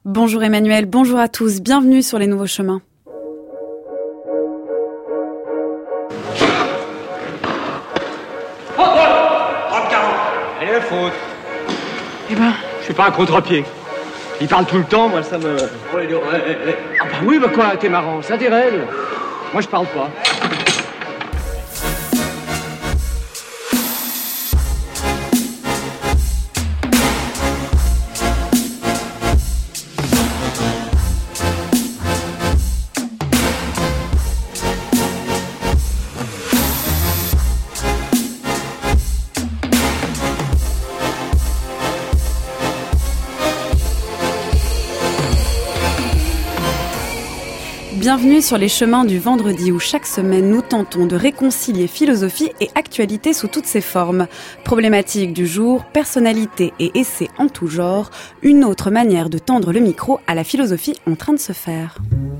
Bonjour Emmanuel, bonjour à tous, bienvenue sur les nouveaux chemins. Elle est la faute. Eh ben, je suis pas un contre-pied. Il parle tout le temps, moi ça me... Ah bah oui, bah quoi, t'es marrant, ça dérègle. Moi je parle pas. Bienvenue sur les chemins du vendredi où chaque semaine nous tentons de réconcilier philosophie et actualité sous toutes ses formes. Problématiques du jour, personnalités et essais en tout genre, une autre manière de tendre le micro à la philosophie en train de se faire.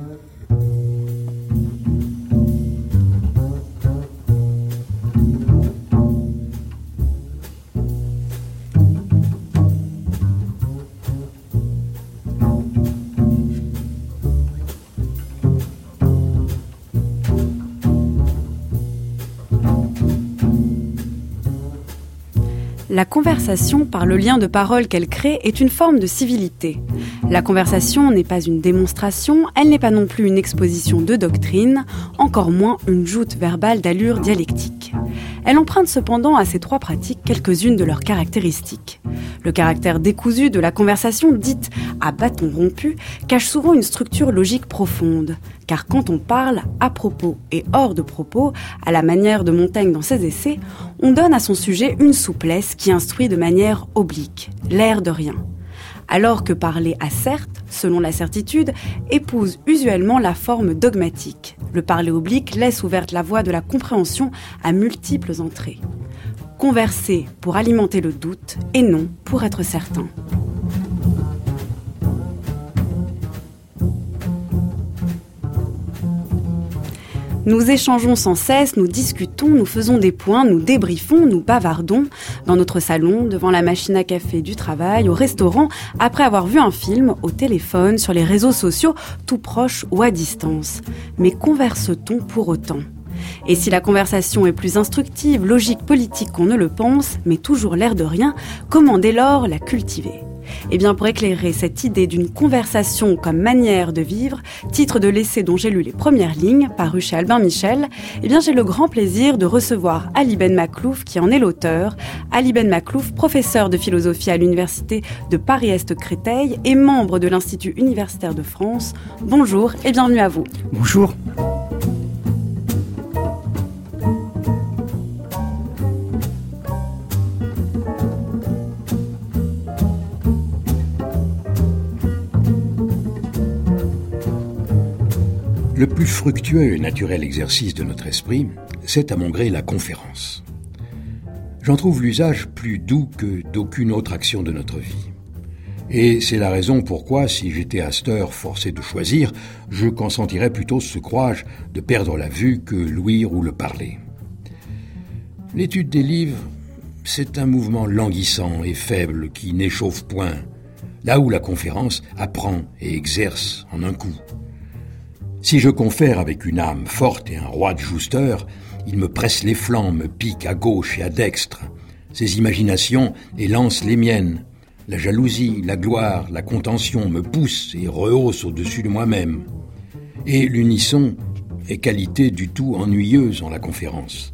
La conversation, par le lien de parole qu'elle crée, est une forme de civilité. La conversation n'est pas une démonstration, elle n'est pas non plus une exposition de doctrine, encore moins une joute verbale d'allure dialectique. Elle emprunte cependant à ces trois pratiques quelques-unes de leurs caractéristiques. Le caractère décousu de la conversation dite à bâton rompu cache souvent une structure logique profonde. Car quand on parle à propos et hors de propos, à la manière de Montaigne dans ses essais, on donne à son sujet une souplesse qui instruit de manière oblique, l'air de rien. Alors que parler à certes, selon la certitude, épouse usuellement la forme dogmatique. Le parler oblique laisse ouverte la voie de la compréhension à multiples entrées. Converser pour alimenter le doute et non pour être certain. Nous échangeons sans cesse, nous discutons, nous faisons des points, nous débriefons, nous bavardons dans notre salon, devant la machine à café du travail, au restaurant, après avoir vu un film, au téléphone, sur les réseaux sociaux, tout proche ou à distance. Mais converse-t-on pour autant ? Et si la conversation est plus instructive, logique, politique qu'on ne le pense, mais toujours l'air de rien, comment dès lors la cultiver ? Eh bien, pour éclairer cette idée d'une conversation comme manière de vivre, titre de l'essai dont j'ai lu les premières lignes, paru chez Albin Michel, eh bien, j'ai le grand plaisir de recevoir Ali Ben Makhlouf, qui en est l'auteur. Ali Ben Makhlouf, professeur de philosophie à l'université de Paris-Est-Créteil et membre de l'Institut universitaire de France. Bonjour et bienvenue à vous. Bonjour. Le plus fructueux et naturel exercice de notre esprit, c'est à mon gré la conférence. J'en trouve l'usage plus doux que d'aucune autre action de notre vie. Et c'est la raison pourquoi, si j'étais à cette heure forcé de choisir, je consentirais plutôt ce courage de perdre la vue que l'ouïr ou le parler. L'étude des livres, c'est un mouvement languissant et faible qui n'échauffe point, là où la conférence apprend et exerce en un coup. Si je confère avec une âme forte et un roi de jouster, il me presse les flancs, me pique à gauche et à dextre. Ses imaginations élancent les miennes. La jalousie, la gloire, la contention me poussent et rehaussent au-dessus de moi-même. Et l'unisson est qualité du tout ennuyeuse en la conférence.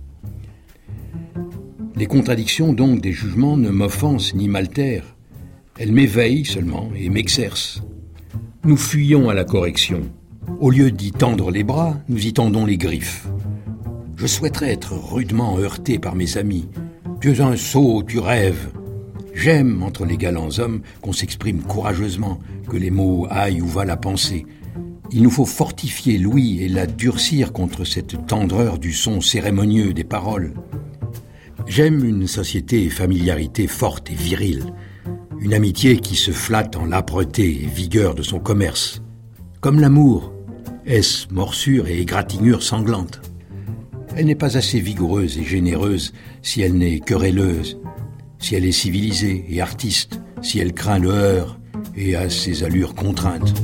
Les contradictions donc des jugements ne m'offensent ni m'altèrent. Elles m'éveillent seulement et m'exercent. Nous fuyons à la correction. Au lieu d'y tendre les bras, nous y tendons les griffes. Je souhaiterais être rudement heurté par mes amis. Tu es un sot, tu rêves. J'aime, entre les galants hommes, qu'on s'exprime courageusement, que les mots aillent où va la pensée. Il nous faut fortifier l'ouïe et la durcir contre cette tendreur du son cérémonieux des paroles. J'aime une société et familiarité forte et virile, une amitié qui se flatte en l'âpreté et vigueur de son commerce. Comme l'amour, est-ce morsure et égratignure sanglante. Elle n'est pas assez vigoureuse et généreuse si elle n'est querelleuse, si elle est civilisée et artiste, si elle craint le heurt et à ses allures contraintes.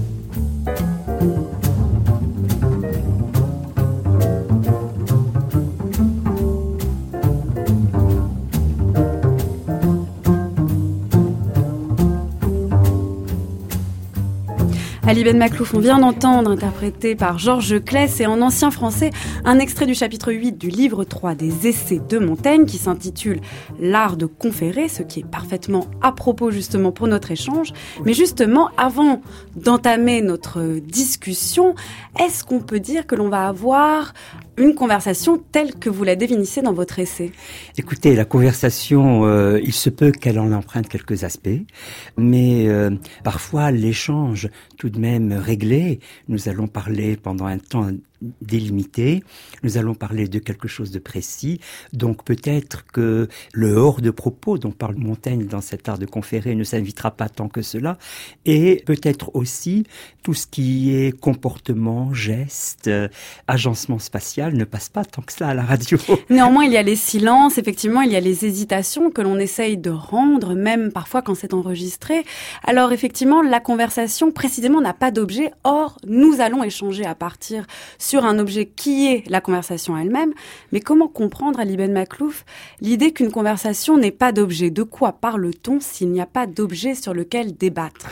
Ali Ben Makhlouf, on vient d'entendre, interprété par Georges Claes et en ancien français, un extrait du chapitre 8 du livre 3 des Essais de Montaigne qui s'intitule « L'art de conférer », ce qui est parfaitement à propos justement pour notre échange. Mais justement, avant d'entamer notre discussion, est-ce qu'on peut dire que l'on va avoir une conversation telle que vous la définissez dans votre essai? Écoutez, la conversation, il se peut qu'elle en emprunte quelques aspects, mais parfois l'échange tout de même réglé. Nous allons parler pendant un temps délimité, nous allons parler de quelque chose de précis, donc peut-être que le hors de propos dont parle Montaigne dans cet art de conférer ne s'invitera pas tant que cela, et peut-être aussi tout ce qui est comportement, geste, agencement spatial ne passe pas tant que cela à la radio. Néanmoins, il y a les silences, effectivement, il y a les hésitations que l'on essaye de rendre, même parfois quand c'est enregistré. Alors effectivement, la conversation précisément n'a pas d'objet, or nous allons échanger à partir sur un objet qui est la conversation elle-même. Mais comment comprendre, Ali Ben Makhlouf, l'idée qu'une conversation n'est pas d'objet? De quoi parle-t-on s'il n'y a pas d'objet sur lequel débattre?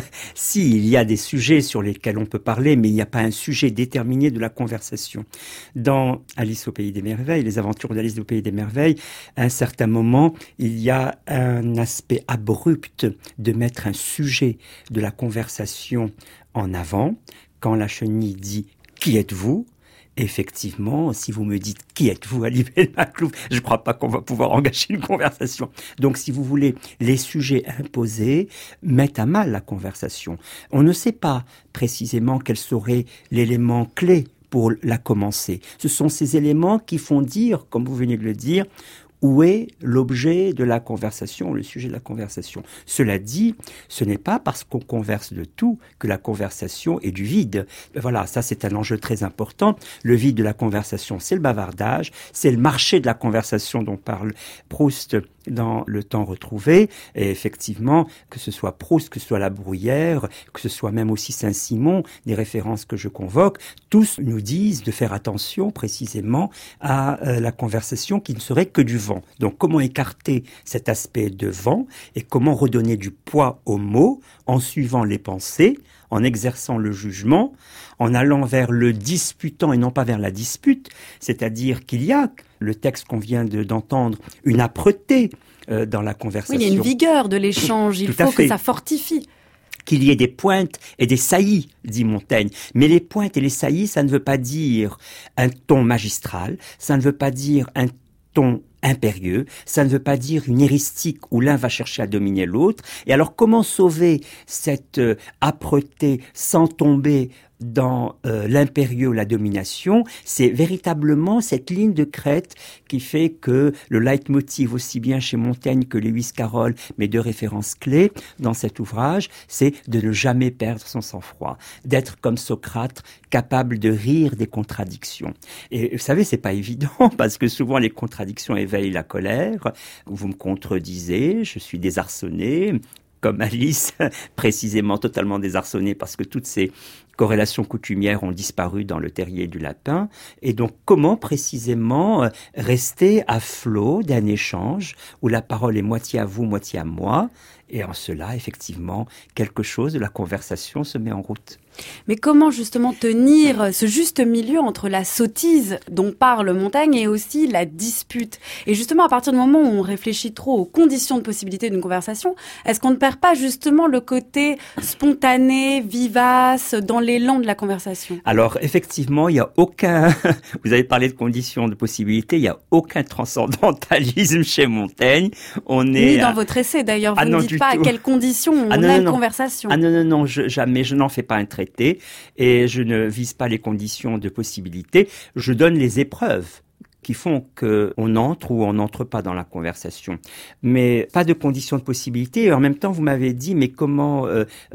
Si, il y a des sujets sur lesquels on peut parler, mais il n'y a pas un sujet déterminé de la conversation. Dans Alice au Pays des Merveilles, les aventures d'Alice au Pays des Merveilles, à un certain moment, il y a un aspect abrupt de mettre un sujet de la conversation en avant. Quand la chenille dit « Qui êtes-vous ?» Effectivement, si vous me dites « Qui êtes-vous, Ali Ben Makhlouf ?» je ne crois pas qu'on va pouvoir engager une conversation. Donc, si vous voulez, les sujets imposés mettent à mal la conversation. On ne sait pas précisément quel serait l'élément clé pour la commencer. Ce sont ces éléments qui font dire, comme vous venez de le dire, où est l'objet de la conversation, le sujet de la conversation. Cela dit, ce n'est pas parce qu'on converse de tout que la conversation est du vide. Voilà, ça c'est un enjeu très important. Le vide de la conversation, c'est le bavardage, c'est le marché de la conversation dont parle Proust dans Le Temps retrouvé. Et effectivement, que ce soit Proust, que ce soit La Bruyère, que ce soit même aussi Saint-Simon, des références que je convoque, tous nous disent de faire attention précisément à la conversation qui ne serait que du vent. Donc, comment écarter cet aspect de vent et comment redonner du poids aux mots en suivant les pensées, en exerçant le jugement, en allant vers le disputant et non pas vers la dispute, c'est-à-dire qu'il y a, le texte qu'on vient d'entendre, une âpreté dans la conversation. Oui, il y a une vigueur de l'échange, il faut que ça fortifie. Qu'il y ait des pointes et des saillies, dit Montaigne. Mais les pointes et les saillies, ça ne veut pas dire un ton magistral, ça ne veut pas dire un ton impérieux, ça ne veut pas dire une héristique où l'un va chercher à dominer l'autre. Et alors, comment sauver cette âpreté sans tomber dans l'impérieux, la domination? C'est véritablement cette ligne de crête qui fait que le leitmotiv, aussi bien chez Montaigne que Lewis Carroll, mes deux références clés dans cet ouvrage, c'est de ne jamais perdre son sang-froid, d'être comme Socrate, capable de rire des contradictions. Et vous savez, c'est pas évident, parce que souvent les contradictions éveillent la colère. Vous me contredisez, je suis désarçonné, comme Alice, précisément totalement désarçonnée parce que toutes ces corrélations coutumières ont disparu dans le terrier du lapin. Et donc, comment précisément rester à flot d'un échange où la parole est moitié à vous, moitié à moi, et en cela, effectivement, quelque chose de la conversation se met en route. Mais comment justement tenir ce juste milieu entre la sottise dont parle Montaigne et aussi la dispute? Et justement, à partir du moment où on réfléchit trop aux conditions de possibilité d'une conversation, est-ce qu'on ne perd pas justement le côté spontané, vivace, dans l'élan de la conversation? Alors, effectivement, il n'y a aucun... Vous avez parlé de conditions de possibilité, il n'y a aucun transcendantalisme chez Montaigne. On est... Ni dans votre essai, d'ailleurs. Vous ne dites pas à quelles conditions on a une conversation. Non, jamais. Je n'en fais pas un traité et je ne vise pas les conditions de possibilité. Je donne les épreuves qui font qu'on entre ou on n'entre pas dans la conversation. Mais pas de conditions de possibilité. Et en même temps, vous m'avez dit, mais comment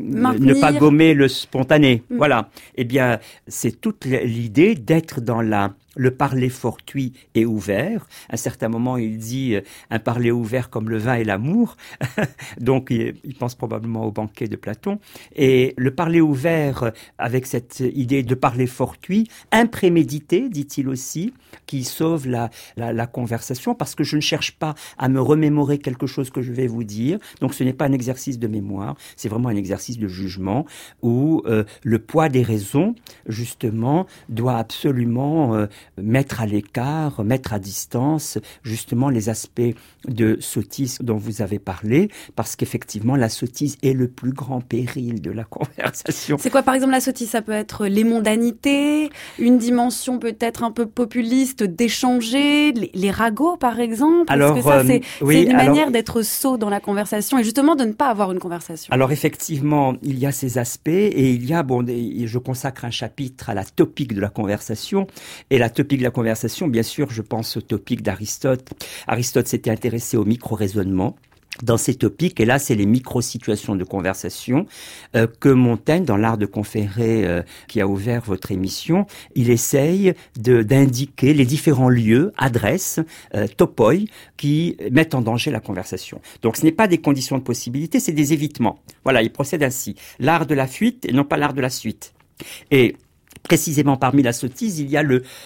ne pas gommer le spontané? Voilà. Eh bien, c'est toute l'idée d'être dans la le parler fortuit et ouvert. À un certain moment, il dit un parler ouvert comme le vin et l'amour. Donc, il pense probablement au banquet de Platon. Et le parler ouvert avec cette idée de parler fortuit, imprémédité, dit-il aussi, qui sauve la conversation parce que je ne cherche pas à me remémorer quelque chose que je vais vous dire. Donc, ce n'est pas un exercice de mémoire, c'est vraiment un exercice de jugement où le poids des raisons, justement, doit absolument mettre à l'écart, mettre à distance, justement, les aspects de sottise dont vous avez parlé, parce qu'effectivement, la sottise est le plus grand péril de la conversation. C'est quoi, par exemple, la sottise? Ça peut être les mondanités, une dimension peut-être un peu populiste d'échanger, les ragots, par exemple. Alors, est-ce que ça, c'est une manière d'être sot dans la conversation et justement de ne pas avoir une conversation? Alors, effectivement, il y a ces aspects et il y a, je consacre un chapitre à la topique de la conversation. Et la topique de la conversation, bien sûr, je pense au topique d'Aristote. Aristote s'était intéressé au micro-raisonnement. Dans ces topiques, et là, c'est les micro-situations de conversation que Montaigne, dans l'art de conférer qui a ouvert votre émission, il essaye d'indiquer les différents lieux, adresses, topoi, qui mettent en danger la conversation. Donc, ce n'est pas des conditions de possibilité, c'est des évitements. Voilà, il procède ainsi. L'art de la fuite et non pas l'art de la suite. Et précisément parmi la sottise, il y a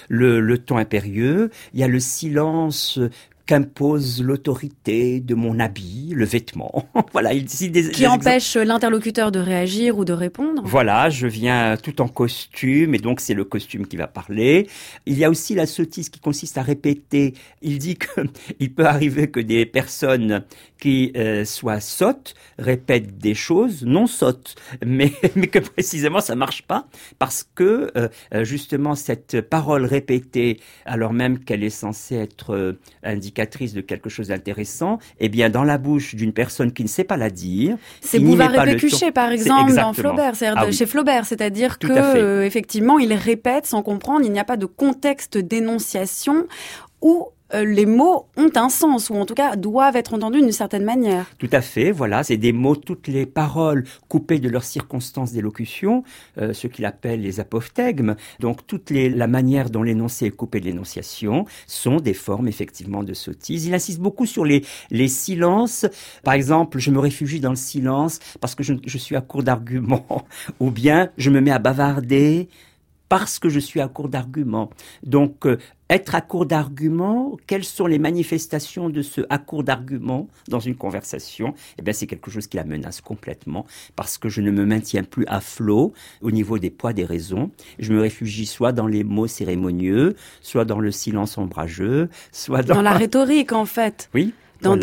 le ton impérieux, il y a le silence qu'impose l'autorité de mon habit, le vêtement. Voilà, qui empêche l'interlocuteur de réagir ou de répondre. Voilà, je viens tout en costume et donc c'est le costume qui va parler. Il y a aussi la sottise qui consiste à répéter. Il dit qu'il peut arriver que des personnes qui soient sottes répètent des choses non sottes, mais que précisément ça marche pas parce que justement cette parole répétée, alors même qu'elle est censée être indicatrice de quelque chose d'intéressant, eh bien dans la bouche d'une personne qui ne sait pas la dire. C'est Bouvard et Pécuchet par exemple dans Flaubert, chez Flaubert, c'est-à-dire tout que effectivement il répète sans comprendre, il n'y a pas de contexte d'énonciation où les mots ont un sens, ou en tout cas doivent être entendus d'une certaine manière. Tout à fait, voilà, c'est des mots, toutes les paroles coupées de leurs circonstances d'élocution, ce qu'il appelle les apophthegmes. Donc la manière dont l'énoncé est coupé de l'énonciation sont des formes effectivement de sottise. Il insiste beaucoup sur les silences. Par exemple, je me réfugie dans le silence parce que je suis à court d'arguments, ou bien je me mets à bavarder parce que je suis à court d'arguments. Donc, être à court d'arguments, quelles sont les manifestations de ce à court d'arguments dans une conversation? Eh bien, c'est quelque chose qui la menace complètement parce que je ne me maintiens plus à flot au niveau des poids des raisons. Je me réfugie soit dans les mots cérémonieux, soit dans le silence ombrageux, soit dans la rhétorique, en fait. Oui. Dans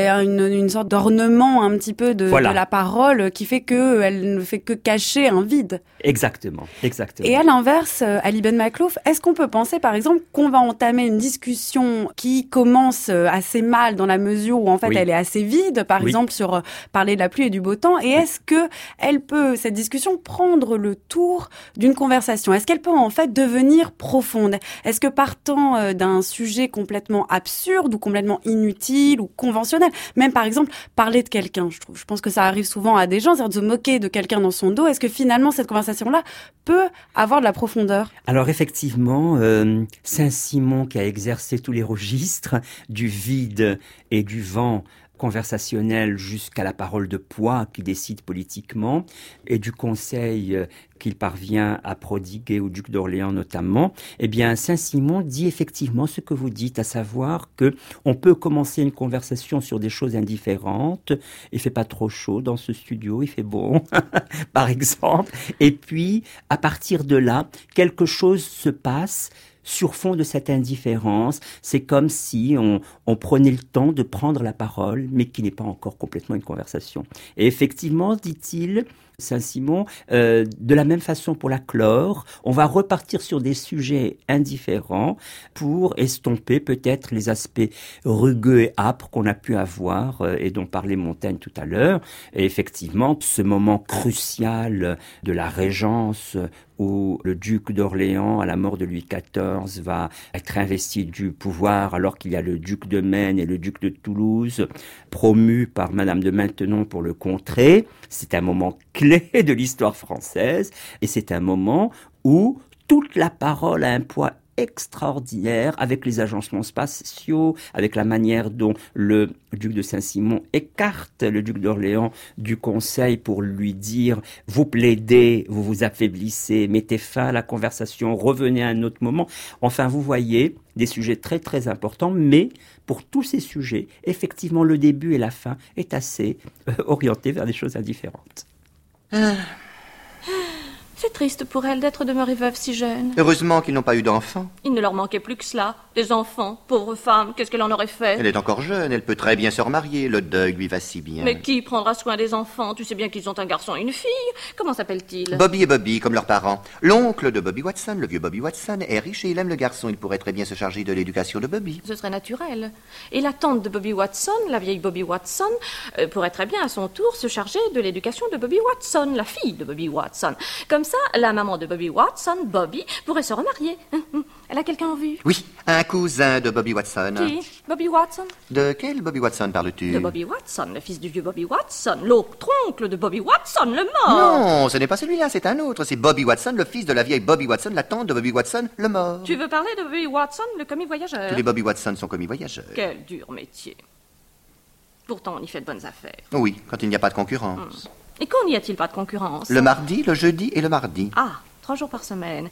une sorte d'ornement un petit peu de la parole qui fait qu'elle ne fait que cacher un vide. Exactement. Et à l'inverse, Ali Ben Maklouf, est-ce qu'on peut penser par exemple qu'on va entamer une discussion qui commence assez mal dans la mesure où en fait elle est assez vide, par exemple sur parler de la pluie et du beau temps, et est-ce que elle peut, cette discussion, prendre le tour d'une conversation? Est-ce qu'elle peut en fait devenir profonde? Est-ce que partant d'un sujet complètement absurde ou complètement inutile ou conventionnel, même par exemple parler de quelqu'un, je pense que ça arrive souvent à des gens, c'est-à-dire de se moquer de quelqu'un dans son dos, est-ce que finalement cette conversation-là peut avoir de la profondeur? Alors effectivement, Saint-Simon qui a exercé tous les registres du vide et du vent conversationnel jusqu'à la parole de poids qui décide politiquement et du conseil qu'il parvient à prodiguer au duc d'Orléans notamment, eh bien Saint-Simon dit effectivement ce que vous dites, à savoir que on peut commencer une conversation sur des choses indifférentes. Il fait pas trop chaud dans ce studio, il fait bon, par exemple. Et puis à partir de là, quelque chose se passe. Sur fond de cette indifférence, c'est comme si on prenait le temps de prendre la parole, mais qui n'est pas encore complètement une conversation. Et effectivement, dit-il, Saint-Simon, de la même façon pour la clore, on va repartir sur des sujets indifférents pour estomper peut-être les aspects rugueux et âpres qu'on a pu avoir et dont parlait Montaigne tout à l'heure. Et effectivement, ce moment crucial de la régence où le duc d'Orléans, à la mort de Louis XIV, va être investi du pouvoir alors qu'il y a le duc de Maine et le duc de Toulouse promus par Madame de Maintenon pour le contrer. C'est un moment clé de l'histoire française et c'est un moment où toute la parole a un poids extraordinaire avec les agencements spatiaux, avec la manière dont le duc de Saint-Simon écarte le duc d'Orléans du conseil pour lui dire « vous plaidez, vous vous affaiblissez, mettez fin à la conversation, revenez à un autre moment ». Enfin, vous voyez, des sujets très très importants, mais pour tous ces sujets, effectivement, le début et la fin est assez orienté vers des choses indifférentes. C'est triste pour elle d'être demeurée veuve si jeune. Heureusement qu'ils n'ont pas eu d'enfants. Il ne leur manquait plus que cela. Des enfants, pauvre femme, qu'est-ce qu'elle en aurait fait? Elle est encore jeune, elle peut très bien se remarier, le deuil lui va si bien. Mais qui prendra soin des enfants? Tu sais bien qu'ils ont un garçon et une fille. Comment s'appelle-t-il? Bobby et Bobby, comme leurs parents. L'oncle de Bobby Watson, le vieux Bobby Watson, est riche et il aime le garçon. Il pourrait très bien se charger de l'éducation de Bobby. Ce serait naturel. Et la tante de Bobby Watson, la vieille Bobby Watson, pourrait très bien à son tour se charger de l'éducation de Bobby Watson, la fille de Bobby Watson. Comme ça, la maman de Bobby Watson, Bobby, pourrait se remarier. Elle a quelqu'un en vue? Oui, un cousin de Bobby Watson. Qui? Bobby Watson? De quel Bobby Watson parles-tu? De Bobby Watson, le fils du vieux Bobby Watson, l'autre oncle de Bobby Watson, le mort. Non, ce n'est pas celui-là, c'est un autre. C'est Bobby Watson, le fils de la vieille Bobby Watson, la tante de Bobby Watson, le mort. Tu veux parler de Bobby Watson, le commis voyageur? Tous les Bobby Watson sont commis voyageurs. Quel dur métier. Pourtant, on y fait de bonnes affaires. Oui, quand il n'y a pas de concurrence. Et quand n'y a-t-il pas de concurrence? Le mardi, le jeudi et le mardi. Ah, 3 jours par semaine.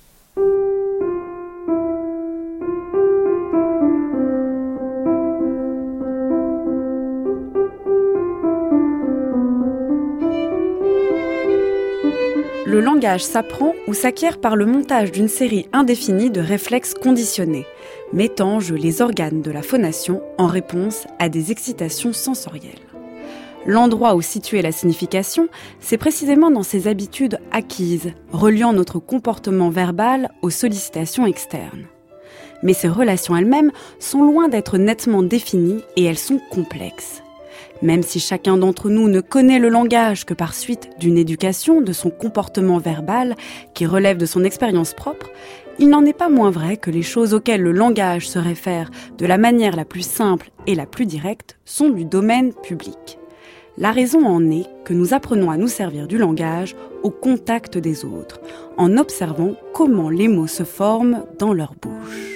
Le langage s'apprend ou s'acquiert par le montage d'une série indéfinie de réflexes conditionnés, mettant en jeu les organes de la phonation en réponse à des excitations sensorielles. L'endroit où situer la signification, c'est précisément dans ces habitudes acquises, reliant notre comportement verbal aux sollicitations externes. Mais ces relations elles-mêmes sont loin d'être nettement définies et elles sont complexes. Même si chacun d'entre nous ne connaît le langage que par suite d'une éducation, de son comportement verbal, qui relève de son expérience propre, il n'en est pas moins vrai que les choses auxquelles le langage se réfère de la manière la plus simple et la plus directe sont du domaine public. La raison en est que nous apprenons à nous servir du langage au contact des autres, en observant comment les mots se forment dans leur bouche.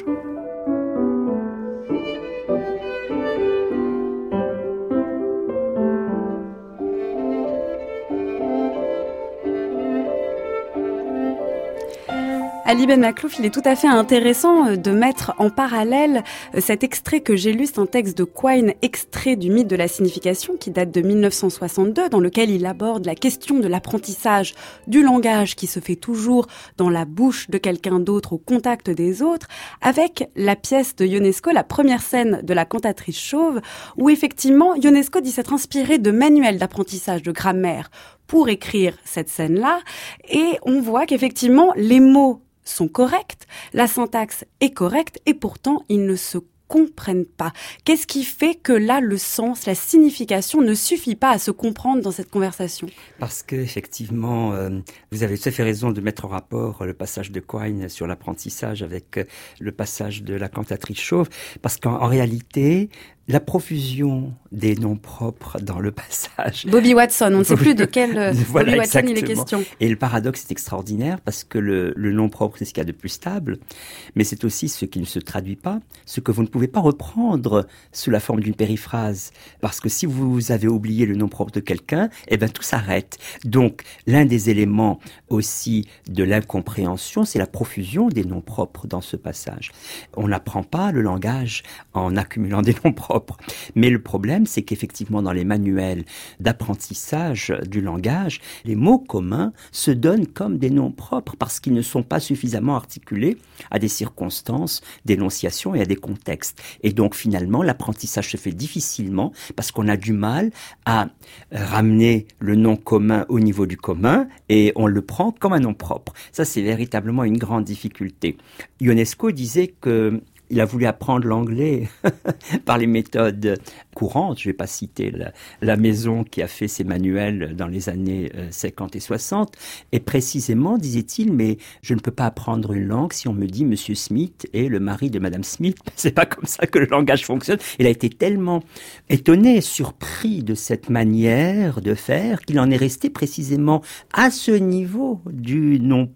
Ali Ben Makhlouf, il est tout à fait intéressant de mettre en parallèle cet extrait que j'ai lu, c'est un texte de Quine, extrait du mythe de la signification, qui date de 1962, dans lequel il aborde la question de l'apprentissage du langage qui se fait toujours dans la bouche de quelqu'un d'autre, au contact des autres, avec la pièce de Ionesco, la première scène de la cantatrice chauve, où effectivement Ionesco dit s'être inspiré de manuels d'apprentissage de grammaire pour écrire cette scène-là, et on voit qu'effectivement les mots sont corrects, la syntaxe est correcte et pourtant ils ne se comprennent pas. Qu'est-ce qui fait que là, le sens, la signification ne suffit pas à se comprendre dans cette conversation? Parce que effectivement, vous avez tout à fait raison de mettre en rapport le passage de Quine sur l'apprentissage avec le passage de la cantatrice chauve, parce qu'en réalité, la profusion des noms propres dans le passage. Bobby Watson, on ne sait plus de quel voilà, Bobby Watson exactement. il est question. Et le paradoxe est extraordinaire parce que le nom propre, c'est ce qu'il y a de plus stable, mais c'est aussi ce qui ne se traduit pas, ce que vous ne pouvez pas reprendre sous la forme d'une périphrase. Parce que si vous avez oublié le nom propre de quelqu'un, eh ben tout s'arrête. Donc, l'un des éléments aussi de l'incompréhension, c'est la profusion des noms propres dans ce passage. On n'apprend pas le langage en accumulant des noms propres. Mais le problème, c'est qu'effectivement, dans les manuels d'apprentissage du langage, les mots communs se donnent comme des noms propres parce qu'ils ne sont pas suffisamment articulés à des circonstances d'énonciation et à des contextes. Et donc, finalement, l'apprentissage se fait difficilement parce qu'on a du mal à ramener le nom commun au niveau du commun et on le prend comme un nom propre. Ça, c'est véritablement une grande difficulté. Ionesco disait que il a voulu apprendre l'anglais par les méthodes courantes. Je ne vais pas citer la maison qui a fait ses manuels dans les années 50 et 60. Et précisément, disait-il, mais je ne peux pas apprendre une langue si on me dit Monsieur Smith est le mari de Madame Smith. C'est pas comme ça que le langage fonctionne. Il a été tellement étonné, surpris de cette manière de faire qu'il en est resté précisément à ce niveau du nom propre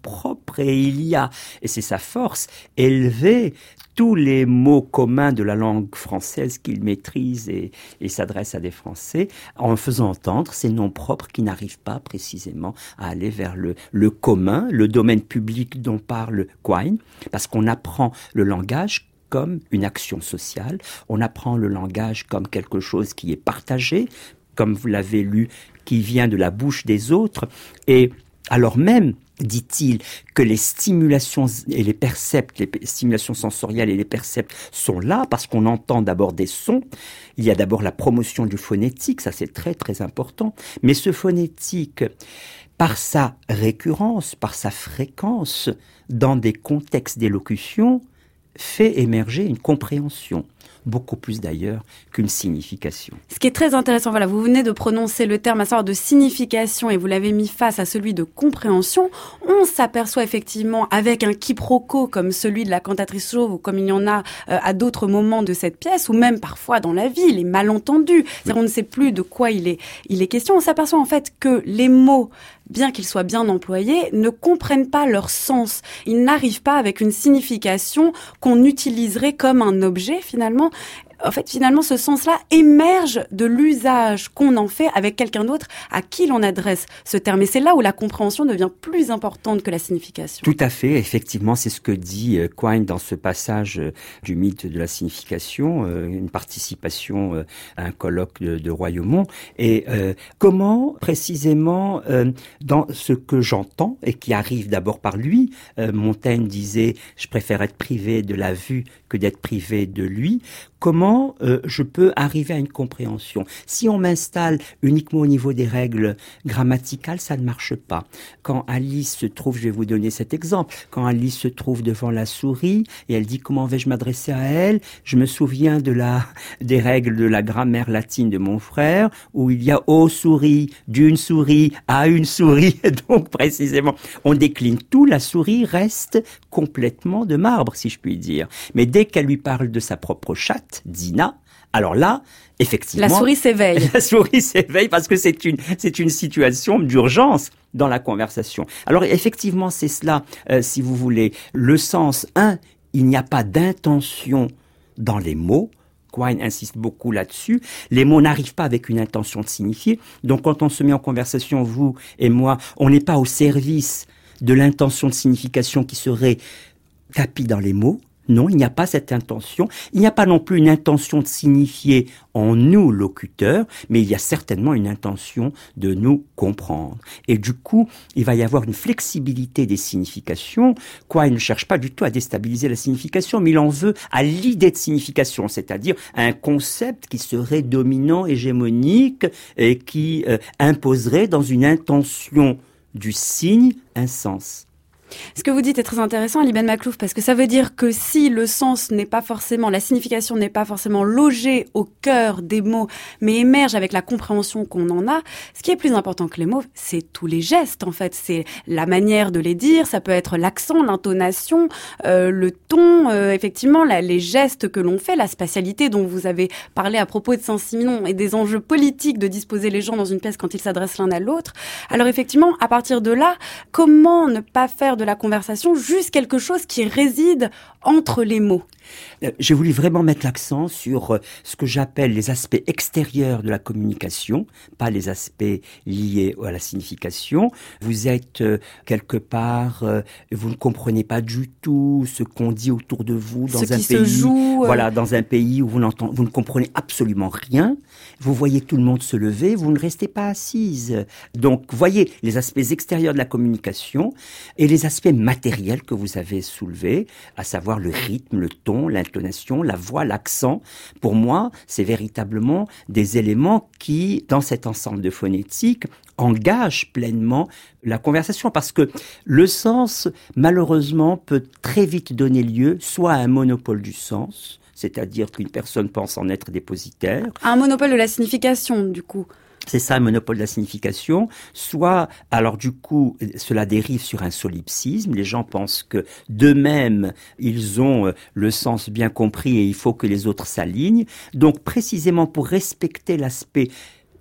propre et il y a, et c'est sa force, élevé tous les mots communs de la langue française qu'il maîtrise et s'adresse à des Français en faisant entendre ces noms propres qui n'arrivent pas précisément à aller vers le commun, le domaine public dont parle Quine, parce qu'on apprend le langage comme une action sociale, on apprend le langage comme quelque chose qui est partagé, comme vous l'avez lu, qui vient de la bouche des autres, et alors même, dit-il, que les stimulations et les percepts, les stimulations sensorielles et les percepts sont là, parce qu'on entend d'abord des sons, il y a d'abord la promotion du phonétique, ça c'est très très important, mais ce phonétique, par sa récurrence, par sa fréquence, dans des contextes d'élocution, fait émerger une compréhension, beaucoup plus d'ailleurs qu'une signification. Ce qui est très intéressant, voilà, vous venez de prononcer le terme à savoir de signification et vous l'avez mis face à celui de compréhension. On s'aperçoit effectivement avec un quiproquo comme celui de la cantatrice chauve ou comme il y en a à d'autres moments de cette pièce ou même parfois dans la vie, les malentendus. Oui. On ne sait plus de quoi il est question. On s'aperçoit en fait que les mots, bien qu'ils soient bien employés, ne comprennent pas leur sens. Ils n'arrivent pas avec une signification qu'on utiliserait comme un objet finalement. En fait, finalement, ce sens-là émerge de l'usage qu'on en fait avec quelqu'un d'autre à qui l'on adresse ce terme. Et c'est là où la compréhension devient plus importante que la signification. Tout à fait. Effectivement, c'est ce que dit Quine dans ce passage du mythe de la signification, une participation à un colloque de Royaumont. Et comment, précisément, dans ce que j'entends et qui arrive d'abord par lui, Montaigne disait « Je préfère être privé de la vue que d'être privé de lui », comment je peux arriver à une compréhension? Si on m'installe uniquement au niveau des règles grammaticales, ça ne marche pas. Quand Alice se trouve, je vais vous donner cet exemple, quand Alice se trouve devant la souris et elle dit comment vais-je m'adresser à elle, je me souviens des règles de la grammaire latine de mon frère où il y a aux souris, d'une souris à une souris. Donc précisément, on décline tout, la souris reste complètement de marbre, si je puis dire. Mais dès qu'elle lui parle de sa propre chatte, Dina, alors là, effectivement... La souris s'éveille. La souris s'éveille parce que c'est une situation d'urgence dans la conversation. Alors effectivement, c'est cela, si vous voulez. Le sens, il n'y a pas d'intention dans les mots. Quine insiste beaucoup là-dessus. Les mots n'arrivent pas avec une intention de signifier. Donc quand on se met en conversation, vous et moi, on n'est pas au service de l'intention de signification qui serait tapie dans les mots. Non, il n'y a pas cette intention. Il n'y a pas non plus une intention de signifier en nous, locuteurs, mais il y a certainement une intention de nous comprendre. Et du coup, il va y avoir une flexibilité des significations. Il ne cherche pas du tout à déstabiliser la signification, mais il en veut à l'idée de signification, c'est-à-dire à un concept qui serait dominant, hégémonique, et qui imposerait dans une intention du signe un sens. Ce que vous dites est très intéressant, Ali Ben Makhlouf, parce que ça veut dire que si le sens n'est pas forcément, la signification n'est pas forcément logée au cœur des mots, mais émerge avec la compréhension qu'on en a, ce qui est plus important que les mots, c'est tous les gestes, en fait. C'est la manière de les dire, ça peut être l'accent, l'intonation, le ton, effectivement, les gestes que l'on fait, la spatialité dont vous avez parlé à propos de Saint-Simon et des enjeux politiques de disposer les gens dans une pièce quand ils s'adressent l'un à l'autre. Alors effectivement, à partir de là, comment ne pas faire de la conversation juste quelque chose qui réside entre les mots? J'ai voulu vraiment mettre l'accent sur ce que j'appelle les aspects extérieurs de la communication, pas les aspects liés à la signification. Vous êtes quelque part, vous ne comprenez pas du tout ce qu'on dit autour de vous dans un pays, voilà, dans un pays où vous ne comprenez absolument rien. Vous voyez tout le monde se lever, vous ne restez pas assise. Donc, voyez les aspects extérieurs de la communication et les aspects matériels que vous avez soulevés, à savoir le rythme, le ton, l'intonation, la voix, l'accent. Pour moi, c'est véritablement des éléments qui, dans cet ensemble de phonétique, engagent pleinement la conversation. Parce que le sens, malheureusement, peut très vite donner lieu soit à un monopole du sens, c'est-à-dire qu'une personne pense en être dépositaire. Un monopole de la signification, du coup. C'est ça, un monopole de la signification. Soit, alors du coup, cela dérive sur un solipsisme. Les gens pensent que d'eux-mêmes, ils ont le sens bien compris et il faut que les autres s'alignent. Donc, précisément pour respecter l'aspect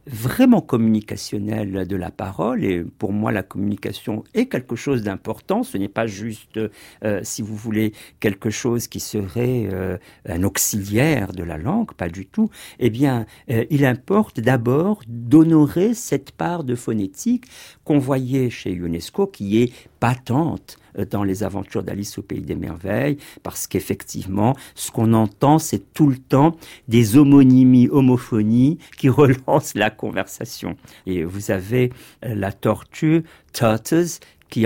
vraiment communicationnel de la parole. Et pour moi, la communication est quelque chose d'important. Ce n'est pas juste, si vous voulez, quelque chose qui serait un auxiliaire de la langue, pas du tout. Eh bien, il importe d'abord d'honorer cette part de phonétique qu'on voyait chez UNESCO, qui est patente dans les aventures d'Alice au Pays des Merveilles, parce qu'effectivement, ce qu'on entend, c'est tout le temps des homonymies, homophonies qui relancent la conversation. Et vous avez la tortue, Tortoise, qui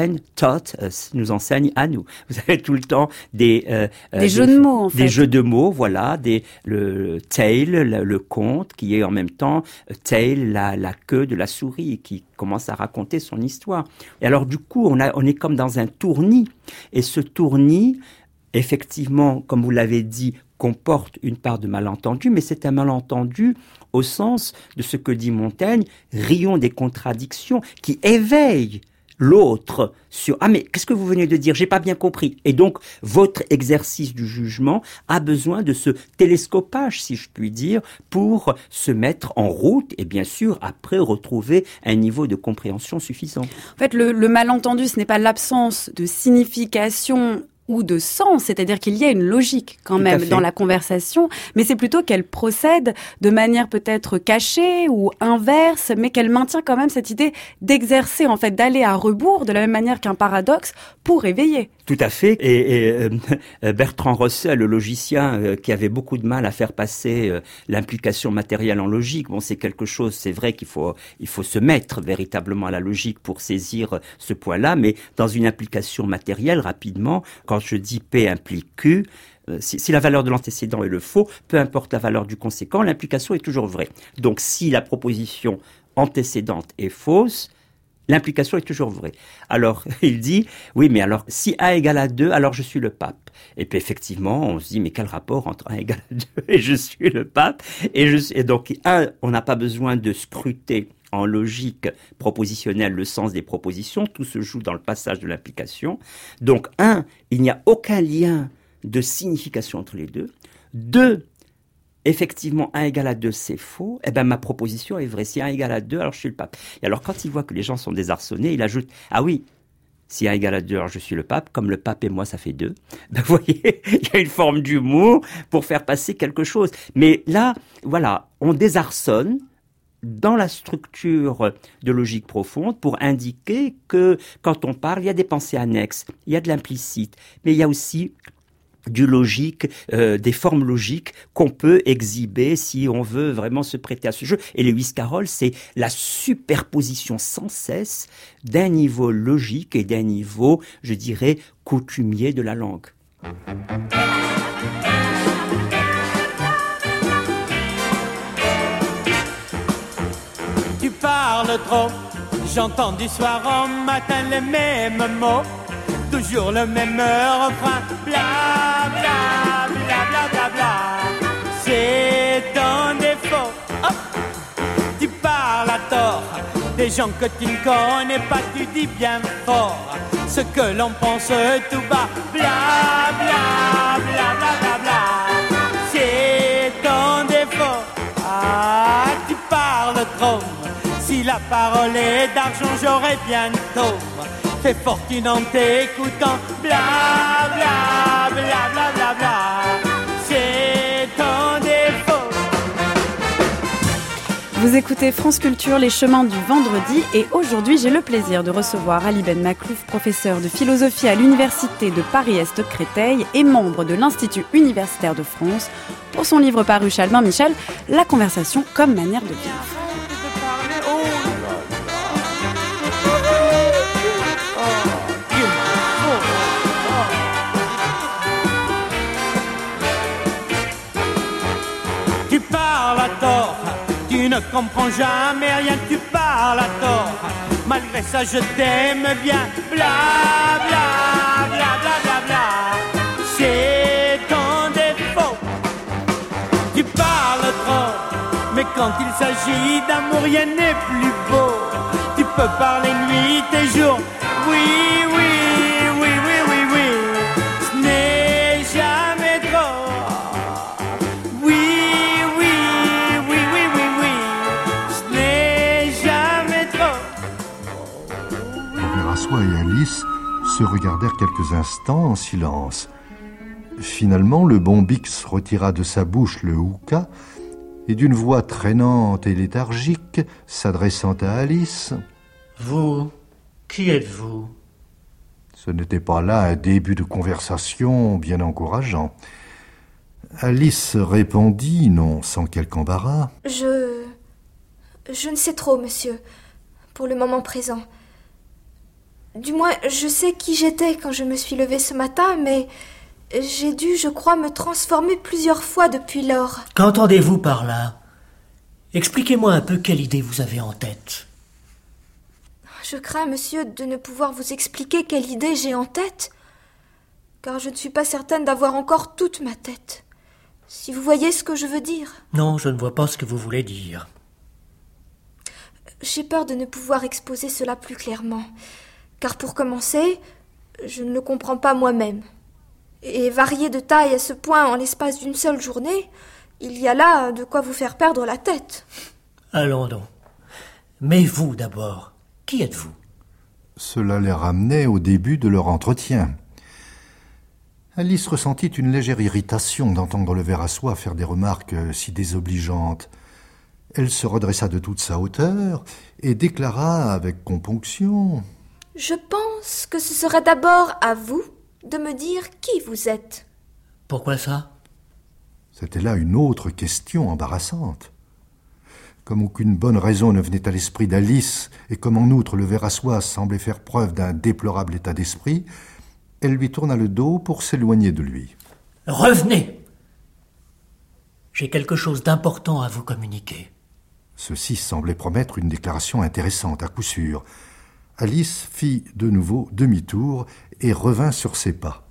nous enseigne à nous. Vous avez tout le temps des jeux de mots, en fait. Des jeux de mots, voilà, le tail, le conte, qui est en même temps tail, la queue de la souris, qui commence à raconter son histoire. Et alors, du coup, on est comme dans un tournis. Et ce tournis, effectivement, comme vous l'avez dit, comporte une part de malentendu, mais c'est un malentendu au sens de ce que dit Montaigne, rions des contradictions, qui éveillent l'autre sur « Ah, mais qu'est-ce que vous venez de dire? J'ai pas bien compris. » Et donc, votre exercice du jugement a besoin de ce télescopage, si je puis dire, pour se mettre en route et bien sûr, après, retrouver un niveau de compréhension suffisant. En fait, le malentendu, ce n'est pas l'absence de signification ou de sens, c'est-à-dire qu'il y a une logique quand même dans la conversation, mais c'est plutôt qu'elle procède de manière peut-être cachée ou inverse, mais qu'elle maintient quand même cette idée d'exercer, en fait, d'aller à rebours de la même manière qu'un paradoxe pour éveiller. Tout à fait. Et Bertrand Russell, le logicien, qui avait beaucoup de mal à faire passer l'implication matérielle en logique, bon, c'est quelque chose, c'est vrai qu'il faut se mettre véritablement à la logique pour saisir ce point-là, mais dans une implication matérielle, rapidement, quand je dis P implique Q, si la valeur de l'antécédent est le faux, peu importe la valeur du conséquent, l'implication est toujours vraie. Donc, si la proposition antécédente est fausse, l'implication est toujours vraie. Alors, il dit, oui, mais alors, si 1 égale à 2, alors je suis le pape. Et puis, effectivement, on se dit, mais quel rapport entre 1 égale à 2 et je suis le pape? Et donc, on n'a pas besoin de scruter en logique propositionnelle le sens des propositions. Tout se joue dans le passage de l'implication. Donc, 1, il n'y a aucun lien de signification entre les deux. 2, effectivement, 1 égale à 2, c'est faux. Eh ben, ma proposition est vraie. Si 1 égale à 2, alors je suis le pape. Et alors, quand il voit que les gens sont désarçonnés, il ajoute, ah oui, si 1 égale à 2, alors je suis le pape. Comme le pape et moi, ça fait 2. Ben, vous voyez, il y a une forme d'humour pour faire passer quelque chose. Mais là, voilà, on désarçonne dans la structure de logique profonde pour indiquer que quand on parle, il y a des pensées annexes, il y a de l'implicite, mais il y a aussi du logique, des formes logiques qu'on peut exhiber si on veut vraiment se prêter à ce jeu. Et Lewis Carroll, c'est la superposition sans cesse d'un niveau logique et d'un niveau, je dirais, coutumier de la langue. Tu parles trop, j'entends du soir au matin les mêmes mots, toujours le même refrain, bla bla bla bla bla bla, c'est ton défaut. Oh. Tu parles à tort, des gens que tu ne connais pas, tu dis bien fort ce que l'on pense tout bas, bla bla bla bla bla bla, c'est ton défaut. Ah, tu parles trop. Si la parole est d'argent, j'aurais bientôt fait fortune en t'écoutant. Bla bla bla bla bla bla, c'est ton défaut. Vous écoutez France Culture, les chemins du vendredi, et aujourd'hui j'ai le plaisir de recevoir Ali Ben Maklouf, professeur de philosophie à l'université de Paris-Est-Créteil et membre de l'Institut universitaire de France, pour son livre paru chez Albin Michel, La conversation comme manière de vivre. Tu parles à tort, tu ne comprends jamais rien, tu parles à tort. Malgré ça, je t'aime bien. Bla bla bla bla bla bla, c'est ton défaut. Tu parles trop, mais quand il s'agit d'amour, rien n'est plus beau. Tu peux parler nuit et jour. Oui, oui, oui, oui, oui, oui, ce n'est jamais trop. Oui, oui, oui, oui, oui, oui, Verassois et Alice se regardèrent quelques instants en silence. Finalement, le bon Bix retira de sa bouche le hookah et d'une voix traînante et léthargique, s'adressant à Alice, « Vous, qui êtes-vous » Ce n'était pas là un début de conversation bien encourageant. Alice répondit, non sans quelque embarras. Je ne sais trop, monsieur, pour le moment présent. Du moins, je sais qui j'étais quand je me suis levée ce matin, mais j'ai dû, je crois, me transformer plusieurs fois depuis lors. Qu'entendez-vous par là ? Expliquez-moi un peu quelle idée vous avez en tête. Je crains, monsieur, de ne pouvoir vous expliquer quelle idée j'ai en tête, car je ne suis pas certaine d'avoir encore toute ma tête. Si vous voyez ce que je veux dire. Non, je ne vois pas ce que vous voulez dire. J'ai peur de ne pouvoir exposer cela plus clairement, car pour commencer, je ne le comprends pas moi-même. Et varié de taille à ce point en l'espace d'une seule journée, il y a là de quoi vous faire perdre la tête. Allons donc. Mais vous d'abord, qui êtes-vous ? Cela les ramenait au début de leur entretien. Alice ressentit une légère irritation d'entendre le Verassois faire des remarques si désobligeantes. Elle se redressa de toute sa hauteur et déclara avec componction « Je pense que ce serait d'abord à vous de me dire qui vous êtes. » Pourquoi ça ? C'était là une autre question embarrassante. Comme aucune bonne raison ne venait à l'esprit d'Alice, et comme en outre le Verassois semblait faire preuve d'un déplorable état d'esprit, elle lui tourna le dos pour s'éloigner de lui. « Revenez ! J'ai quelque chose d'important à vous communiquer. » Ceci semblait promettre une déclaration intéressante à coup sûr. Alice fit de nouveau demi-tour et revint sur ses pas.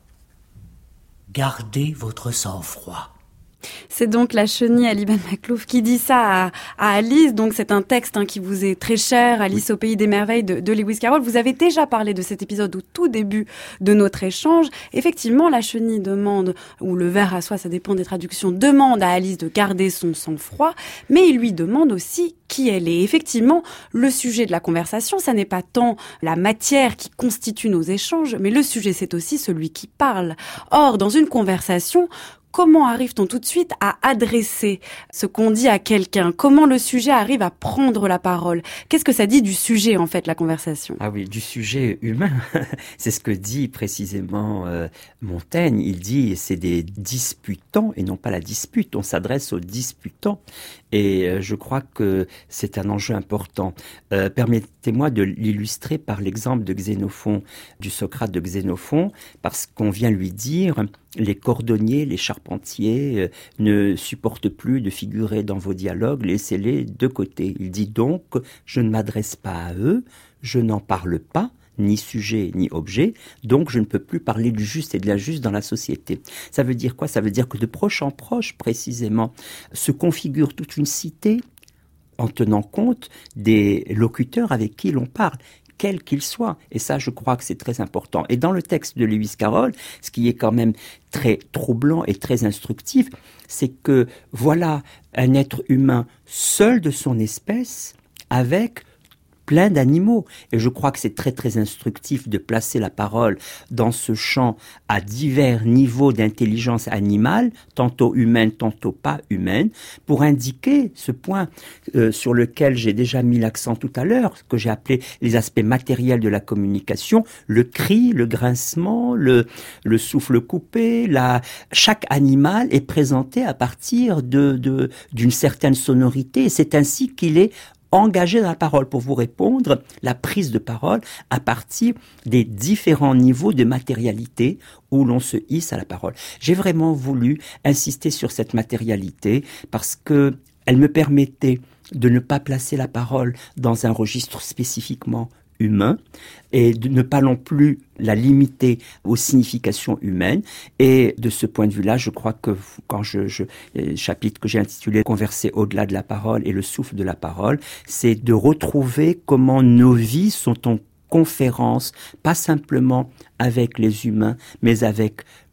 « Gardez votre sang-froid. » C'est donc la chenille Alibane Maklouf qui dit ça à Alice. Donc c'est un texte qui vous est très cher, Alice au pays des merveilles de Lewis Carroll. Vous avez déjà parlé de cet épisode au tout début de notre échange. Effectivement, la chenille demande, ou le Verassois, ça dépend des traductions, demande à Alice de garder son sang-froid, mais il lui demande aussi qui elle est. Effectivement, le sujet de la conversation, ça n'est pas tant la matière qui constitue nos échanges, mais le sujet, c'est aussi celui qui parle. Or, dans une conversation, comment arrive-t-on tout de suite à adresser ce qu'on dit à quelqu'un ? Comment le sujet arrive à prendre la parole ? Qu'est-ce que ça dit du sujet, en fait, la conversation ? Ah oui, du sujet humain. C'est ce que dit précisément Montaigne. Il dit c'est des disputants et non pas la dispute. On s'adresse aux disputants. Et je crois que c'est un enjeu important. Permettez-moi de l'illustrer par l'exemple de Xénophon, du Socrate de Xénophon, parce qu'on vient lui dire « Les cordonniers, les charpentiers ne supportent plus de figurer dans vos dialogues, laissez-les de côté. » Il dit donc « Je ne m'adresse pas à eux, je n'en parle pas, ni sujet, ni objet, donc je ne peux plus parler du juste et de l'injuste dans la société. » Ça veut dire quoi ? Ça veut dire que de proche en proche, précisément, se configure toute une cité en tenant compte des locuteurs avec qui l'on parle, quels qu'ils soient. Et ça, je crois que c'est très important. Et dans le texte de Lewis Carroll, ce qui est quand même très troublant et très instructif, c'est que voilà un être humain seul de son espèce avec plein d'animaux. Et je crois que c'est très très instructif de placer la parole dans ce champ à divers niveaux d'intelligence animale, tantôt humaine, tantôt pas humaine, pour indiquer ce point sur lequel j'ai déjà mis l'accent tout à l'heure, que j'ai appelé les aspects matériels de la communication, le cri, le grincement, le souffle coupé, chaque animal est présenté à partir d'une certaine sonorité, et c'est ainsi qu'il est engagé dans la parole. Pour vous répondre, la prise de parole à partir des différents niveaux de matérialité où l'on se hisse à la parole. J'ai vraiment voulu insister sur cette matérialité parce que elle me permettait de ne pas placer la parole dans un registre spécifiquement humain et de ne pas non plus la limiter aux significations humaines. Et de ce point de vue-là, je crois que quand le chapitre que j'ai intitulé « Converser au-delà de la parole et le souffle de la parole », c'est de retrouver comment nos vies sont en conférence, pas simplement avec les humains, mais avec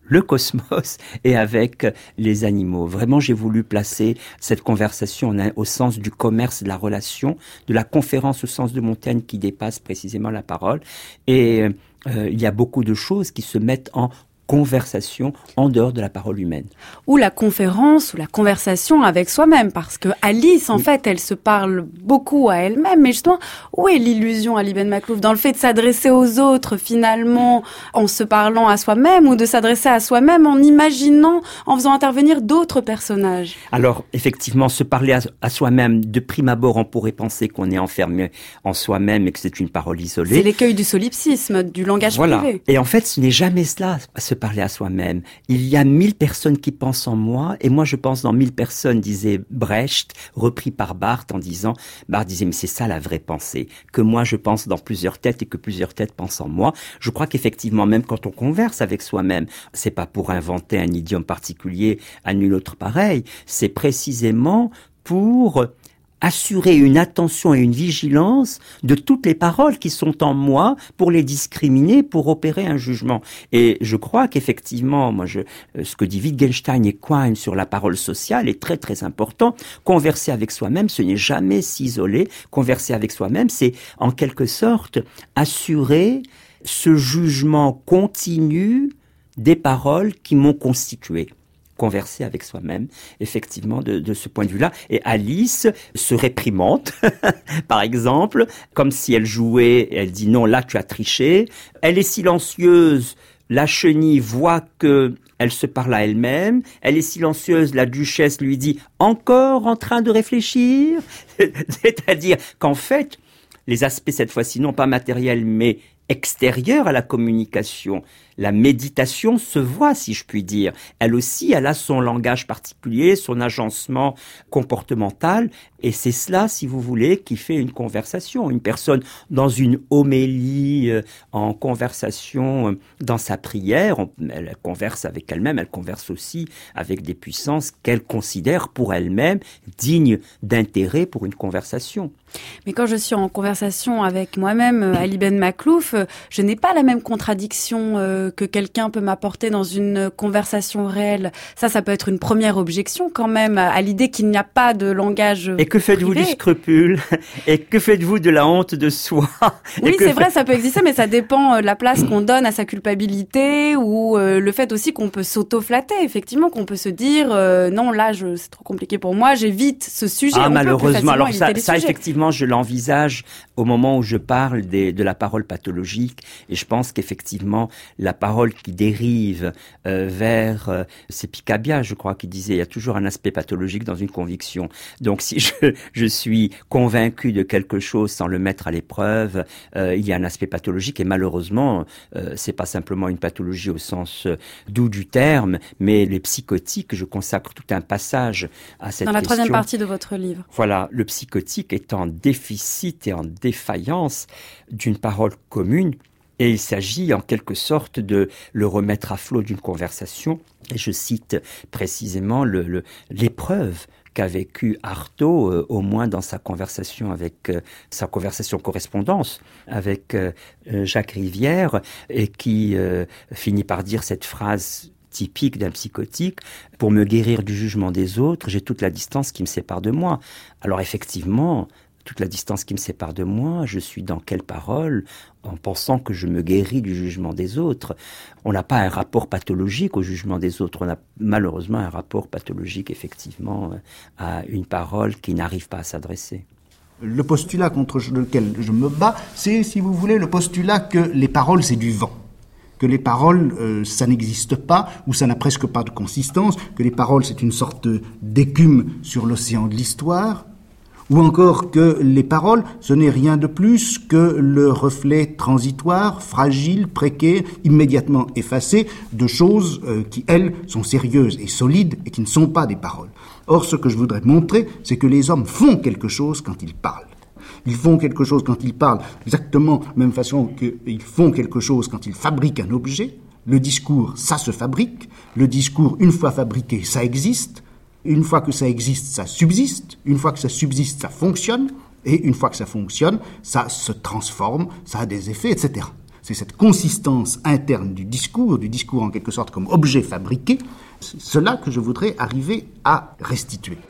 le cosmos et avec les animaux. Vraiment, j'ai voulu placer cette conversation au sens du commerce, de la relation, de la conférence au sens de Montaigne qui dépasse précisément la parole. Et il y a beaucoup de choses qui se mettent en conversation en dehors de la parole humaine. Ou la conférence, ou la conversation avec soi-même, parce que Alice, en fait, elle se parle beaucoup à elle-même, mais justement, où est l'illusion, Ali Ben Makhlouf, dans le fait de s'adresser aux autres, finalement, en se parlant à soi-même, ou de s'adresser à soi-même en imaginant, en faisant intervenir d'autres personnages? Alors, effectivement, se parler à soi-même, de prime abord, on pourrait penser qu'on est enfermé en soi-même et que c'est une parole isolée. C'est l'écueil du solipsisme, du langage privé. Et en fait, ce n'est jamais cela, se parler à soi-même. Il y a 1000 personnes qui pensent en moi, et moi je pense dans 1000 personnes, disait Brecht, repris par Barthes en disant, Barthes disait, mais c'est ça la vraie pensée, que moi je pense dans plusieurs têtes et que plusieurs têtes pensent en moi. Je crois qu'effectivement, même quand on converse avec soi-même, c'est pas pour inventer un idiome particulier à nul autre pareil, c'est précisément pour assurer une attention et une vigilance de toutes les paroles qui sont en moi pour les discriminer, pour opérer un jugement. Et je crois qu'effectivement, ce que dit Wittgenstein et Quine sur la parole sociale est très très important. Converser avec soi-même, ce n'est jamais s'isoler. Converser avec soi-même, c'est en quelque sorte assurer ce jugement continu des paroles qui m'ont constitué. Converser avec soi-même, effectivement, de ce point de vue-là. Et Alice se réprimande, par exemple, comme si elle jouait, et elle dit non, là tu as triché. Elle est silencieuse, la chenille voit que elle se parle à elle-même. Elle est silencieuse, la duchesse lui dit encore en train de réfléchir. C'est-à-dire qu'en fait, les aspects cette fois-ci non pas matériels mais extérieurs à la communication, la méditation se voit, si je puis dire. Elle aussi, elle a son langage particulier, son agencement comportemental, et c'est cela, si vous voulez, qui fait une conversation. Une personne dans une homélie, en conversation, dans sa prière, elle converse avec elle-même, elle converse aussi avec des puissances qu'elle considère pour elle-même dignes d'intérêt pour une conversation. Mais quand je suis en conversation avec moi-même, Ali Ben Makhlouf, je n'ai pas la même contradiction que quelqu'un peut m'apporter dans une conversation réelle. Ça peut être une première objection quand même à l'idée qu'il n'y a pas de langage Et que faites-vous privé. Du scrupule? Et que faites-vous de la honte de soi? Oui, c'est vrai, ça peut exister, mais ça dépend de la place qu'on donne à sa culpabilité ou le fait aussi qu'on peut s'auto-flatter, effectivement, qu'on peut se dire non, là, c'est trop compliqué pour moi, j'évite ce sujet. Ah, malheureusement. Alors ça sujets. effectivement, je l'envisage au moment où je parle de la parole pathologique, et je pense qu'effectivement, la parole qui dérive vers... c'est Picabia, je crois, qui disait, il y a toujours un aspect pathologique dans une conviction. Donc si je suis convaincu de quelque chose sans le mettre à l'épreuve, il y a un aspect pathologique, et malheureusement, c'est pas simplement une pathologie au sens doux du terme, mais les psychotiques, je consacre tout un passage à cette question. Dans la troisième partie de votre livre. Voilà, le psychotique est en déficit et en défaillance d'une parole commune, et il s'agit en quelque sorte de le remettre à flot d'une conversation. Et je cite précisément l'épreuve qu'a vécu Artaud, au moins dans sa conversation correspondance avec Jacques Rivière, et qui finit par dire cette phrase typique d'un psychotique: pour me guérir du jugement des autres, j'ai toute la distance qui me sépare de moi. Alors effectivement, toute la distance qui me sépare de moi, je suis dans quelle parole en pensant que je me guéris du jugement des autres? On n'a pas un rapport pathologique au jugement des autres, on a malheureusement un rapport pathologique effectivement à une parole qui n'arrive pas à s'adresser. Le postulat contre lequel je me bats, c'est, si vous voulez, le postulat que les paroles, c'est du vent. Que les paroles, ça n'existe pas, ou ça n'a presque pas de consistance, que les paroles, c'est une sorte d'écume sur l'océan de l'histoire, ou encore que les paroles, ce n'est rien de plus que le reflet transitoire, fragile, précaire, immédiatement effacé de choses qui, elles, sont sérieuses et solides et qui ne sont pas des paroles. Or, ce que je voudrais montrer, c'est que les hommes font quelque chose quand ils parlent. Ils font quelque chose quand ils parlent, exactement de la même façon qu'ils font quelque chose quand ils fabriquent un objet. Le discours, ça se fabrique. Le discours, une fois fabriqué, ça existe. Une fois que ça existe, ça subsiste. Une fois que ça subsiste, ça fonctionne. Et une fois que ça fonctionne, ça se transforme, ça a des effets, etc. c'est cette consistance interne du discours en quelque sorte comme objet fabriqué, c'est cela que je voudrais arriver à restituer.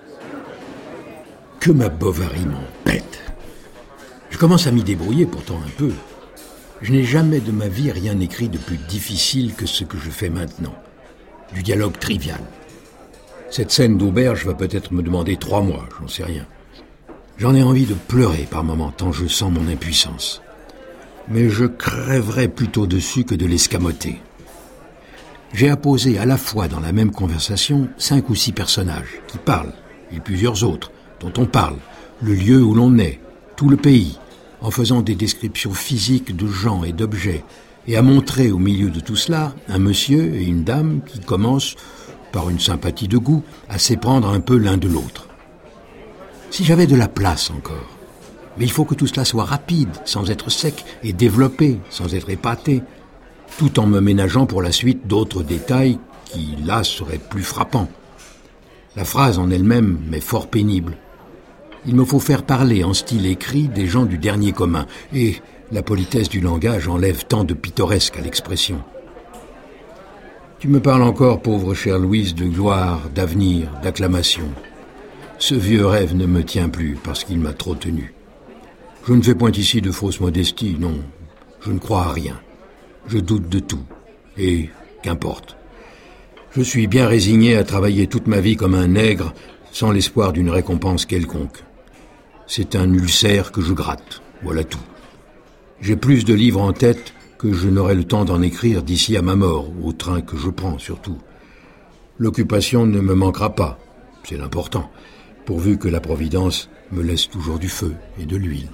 Que ma Bovary m'empête. Je commence à m'y débrouiller pourtant un peu. Je n'ai jamais de ma vie rien écrit de plus difficile que ce que je fais maintenant. Du dialogue trivial. Cette scène d'auberge va peut-être me demander 3 mois, j'en sais rien. J'en ai envie de pleurer par moments, tant je sens mon impuissance. Mais je crèverais plutôt dessus que de l'escamoter. J'ai apposé à la fois dans la même conversation 5 ou 6 personnages qui parlent, et plusieurs autres dont on parle, le lieu où l'on est, tout le pays, en faisant des descriptions physiques de gens et d'objets, et à montrer au milieu de tout cela un monsieur et une dame qui commencent, par une sympathie de goût, à s'éprendre un peu l'un de l'autre. Si j'avais de la place encore, mais il faut que tout cela soit rapide, sans être sec, et développé, sans être épaté, tout en me ménageant pour la suite d'autres détails qui, là, seraient plus frappants. La phrase en elle-même m'est fort pénible. Il me faut faire parler en style écrit des gens du dernier commun, et la politesse du langage enlève tant de pittoresque à l'expression. Tu me parles encore, pauvre chère Louise, de gloire, d'avenir, d'acclamation. Ce vieux rêve ne me tient plus parce qu'il m'a trop tenu. Je ne fais point ici de fausse modestie, non. Je ne crois à rien. Je doute de tout. Et qu'importe. Je suis bien résigné à travailler toute ma vie comme un nègre, sans l'espoir d'une récompense quelconque. C'est un ulcère que je gratte. Voilà tout. J'ai plus de livres en tête que je n'aurai le temps d'en écrire d'ici à ma mort, au train que je prends surtout. L'occupation ne me manquera pas. C'est l'important. Pourvu que la Providence me laisse toujours du feu et de l'huile.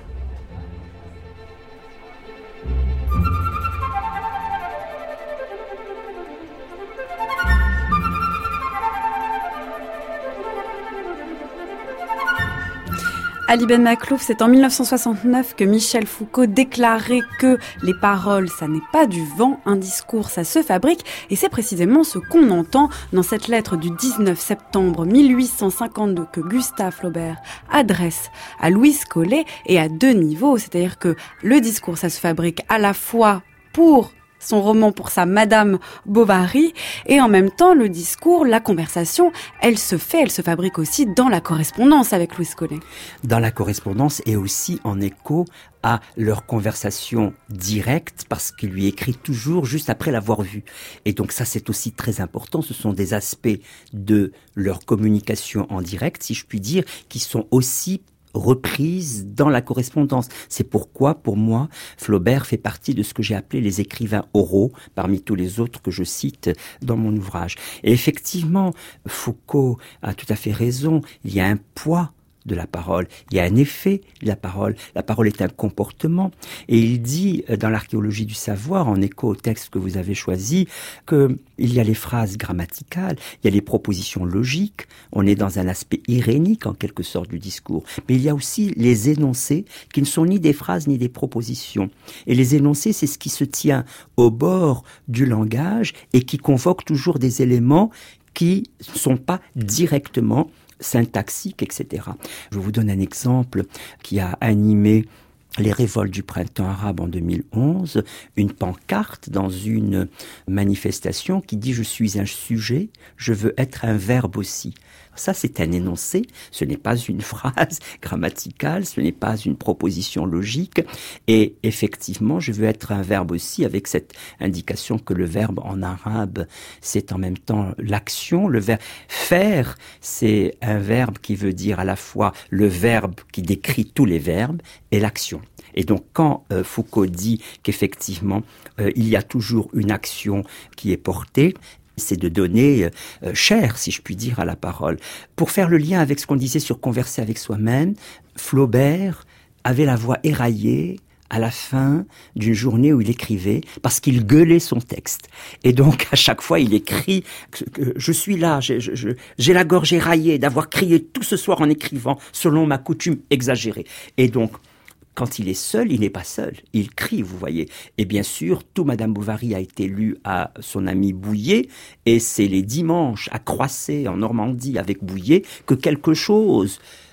Ali Ben Maklouf, c'est en 1969 que Michel Foucault déclarait que les paroles, ça n'est pas du vent, un discours, ça se fabrique, et c'est précisément ce qu'on entend dans cette lettre du 19 septembre 1852 que Gustave Flaubert adresse à Louise Collet, et à 2 niveaux, c'est-à-dire que le discours, ça se fabrique à la fois pour son roman, pour sa Madame Bovary, et en même temps, le discours, la conversation, elle se fabrique aussi dans la correspondance avec Louise Collet. Dans la correspondance et aussi en écho à leur conversation directe, parce qu'il lui écrit toujours juste après l'avoir vue. Et donc ça, c'est aussi très important. Ce sont des aspects de leur communication en direct, si je puis dire, qui sont aussi reprise dans la correspondance. C'est pourquoi, pour moi, Flaubert fait partie de ce que j'ai appelé les écrivains oraux, parmi tous les autres que je cite dans mon ouvrage. Et effectivement, Foucault a tout à fait raison, il y a un poids de la parole, il y a un effet de la parole est un comportement, et il dit dans l'archéologie du savoir, en écho au texte que vous avez choisi, qu'il y a les phrases grammaticales, il y a les propositions logiques, on est dans un aspect irénique en quelque sorte du discours, mais il y a aussi les énoncés qui ne sont ni des phrases ni des propositions, et les énoncés c'est ce qui se tient au bord du langage et qui convoque toujours des éléments qui ne sont pas directement syntaxique, etc. Je vous donne un exemple qui a animé les révoltes du printemps arabe en 2011, une pancarte dans une manifestation qui dit « Je suis un sujet, je veux être un verbe aussi ». Ça, c'est un énoncé, ce n'est pas une phrase grammaticale, ce n'est pas une proposition logique. Et effectivement, je veux être un verbe aussi, avec cette indication que le verbe en arabe, c'est en même temps l'action. Le verbe faire, c'est un verbe qui veut dire à la fois le verbe qui décrit tous les verbes et l'action. Et donc, quand Foucault dit qu'effectivement, il y a toujours une action qui est portée, c'est de donner chair, si je puis dire, à la parole. Pour faire le lien avec ce qu'on disait sur converser avec soi-même, Flaubert avait la voix éraillée à la fin d'une journée où il écrivait, parce qu'il gueulait son texte. Et donc, à chaque fois, il écrit « Je suis là, j'ai la gorge éraillée d'avoir crié tout ce soir en écrivant, selon ma coutume exagérée. » Et donc, quand il est seul, il n'est pas seul. Il crie, vous voyez. Et bien sûr, tout Madame Bovary a été lu à son ami Bouillet, et c'est les dimanches à Croisset, en Normandie, avec Bouillet, que quelque chose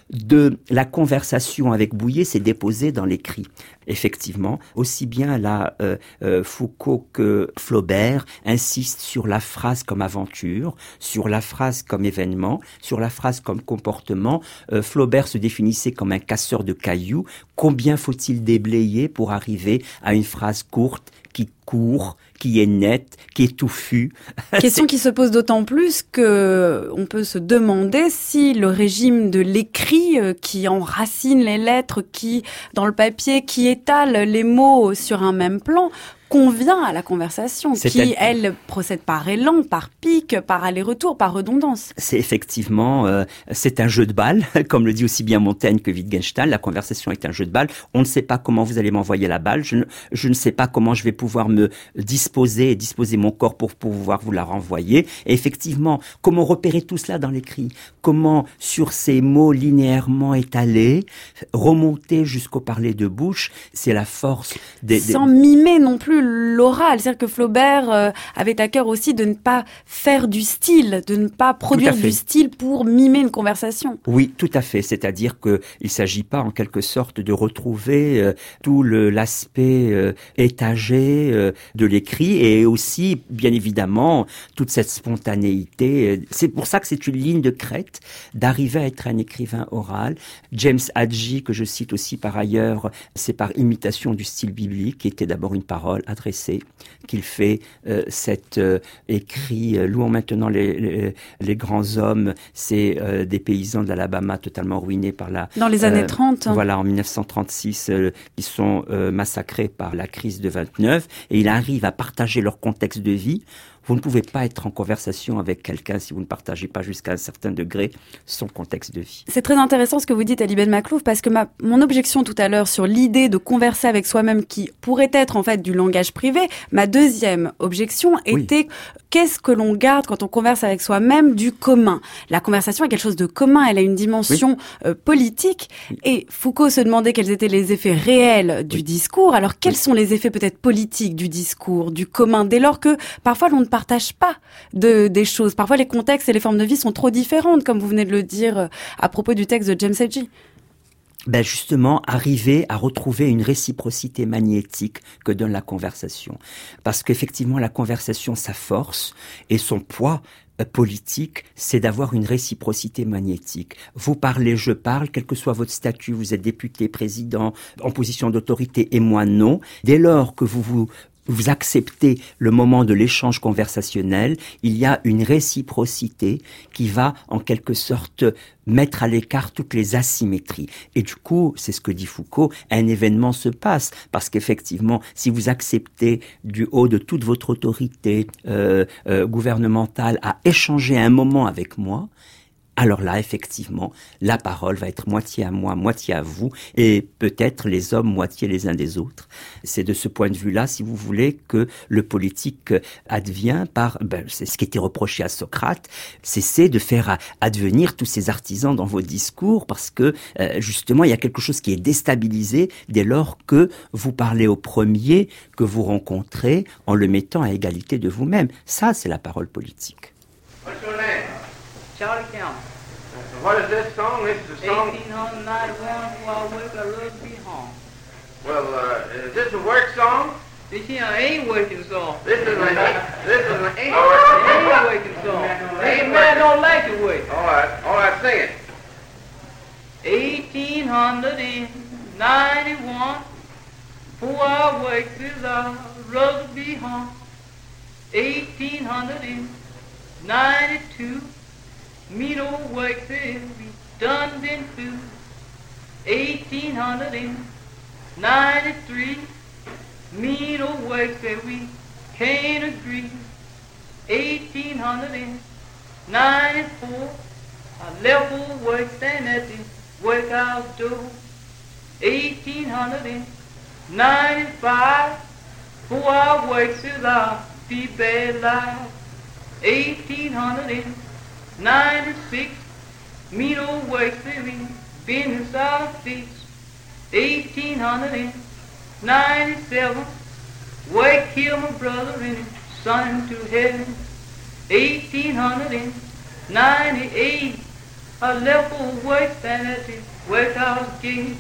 de la conversation avec Bouillet s'est déposé dans l'écrit. Effectivement, aussi bien là, Foucault que Flaubert insistent sur la phrase comme aventure, sur la phrase comme événement, sur la phrase comme comportement. Flaubert se définissait comme un casseur de cailloux. Combien faut-il déblayer pour arriver à une phrase courte qui court, qui est nette, qui est touffue. Question qui se pose d'autant plus que on peut se demander si le régime de l'écrit qui enracine les lettres, qui dans le papier, qui étale les mots sur un même plan, convient à la conversation, elle procède par élan, par pic, par aller-retour, par redondance. C'est effectivement, c'est un jeu de balle, comme le dit aussi bien Montaigne que Wittgenstein. La conversation est un jeu de balle. On ne sait pas comment vous allez m'envoyer la balle. Je ne sais pas comment je vais pouvoir me disposer mon corps pour pouvoir vous la renvoyer. Et effectivement, comment repérer tout cela dans l'écrit? Comment, sur ces mots linéairement étalés, remonter jusqu'au parler de bouche? C'est la force sans mimer non plus l'oral. C'est-à-dire que Flaubert avait à cœur aussi de ne pas faire du style, de ne pas produire du style pour mimer une conversation. Oui, tout à fait. C'est-à-dire qu'il ne s'agit pas en quelque sorte de retrouver tout l'aspect étagé de l'écrit et aussi, bien évidemment, toute cette spontanéité. C'est pour ça que c'est une ligne de crête d'arriver à être un écrivain oral. James Hadji, que je cite aussi par ailleurs, c'est par imitation du style biblique, qui était d'abord une parole adressée, qu'il fait cet écrit. Louons maintenant les grands hommes. C'est des paysans de l'Alabama totalement ruinés par la... Dans les années 30. Voilà, en 1936, ils sont massacrés par la crise de 29 et il arrive à partager leur contexte de vie. Vous ne pouvez pas être en conversation avec quelqu'un si vous ne partagez pas jusqu'à un certain degré son contexte de vie. C'est très intéressant ce que vous dites, Ali Ben Maklouf, parce que mon objection tout à l'heure sur l'idée de converser avec soi-même qui pourrait être en fait du langage privé, ma deuxième objection était qu'est-ce que l'on garde quand on converse avec soi-même du commun? La conversation est quelque chose de commun, elle a une dimension politique et Foucault se demandait quels étaient les effets réels du discours. Alors quels sont les effets peut-être politiques du discours, du commun, dès lors que parfois l'on ne partage pas des choses. Parfois, les contextes et les formes de vie sont trop différentes, comme vous venez de le dire à propos du texte de James Hadji. Justement, arriver à retrouver une réciprocité magnétique que donne la conversation. Parce qu'effectivement, la conversation, sa force et son poids politique, c'est d'avoir une réciprocité magnétique. Vous parlez, je parle, quel que soit votre statut, vous êtes député, président, en position d'autorité et moi non. Dès lors que vous acceptez le moment de l'échange conversationnel, il y a une réciprocité qui va en quelque sorte mettre à l'écart toutes les asymétries. Et du coup, c'est ce que dit Foucault, un événement se passe. Parce qu'effectivement, si vous acceptez du haut de toute votre autorité gouvernementale à échanger un moment avec moi, alors là, effectivement, la parole va être moitié à moi, moitié à vous, et peut-être les hommes moitié les uns des autres. C'est de ce point de vue-là, si vous voulez, que le politique advient par, c'est ce qui était reproché à Socrate, cessez de faire advenir tous ces artisans dans vos discours, parce que justement, il y a quelque chose qui est déstabilisé dès lors que vous parlez au premier que vous rencontrez en le mettant à égalité de vous-même. Ça, c'est la parole politique. Charlie County. What is this song? This is a song. 1891, while work, I love to be home. Well, is this a work song? This here ain't working song. This is an ain't working song. Ain't man don't like to work. All right, sing it. 1891, 4 hour work is I love to be home. 1892. Me no work till we done been through. 1893. Me no work till we can't agree. 1894. I left old work stand at the workhouse door. 1895. 4 hour work till I be bad life. 1896, me no work living, business out of fix. 1897, work killed my brother and his son to heaven. 1898, a level work vanity workhouse gig.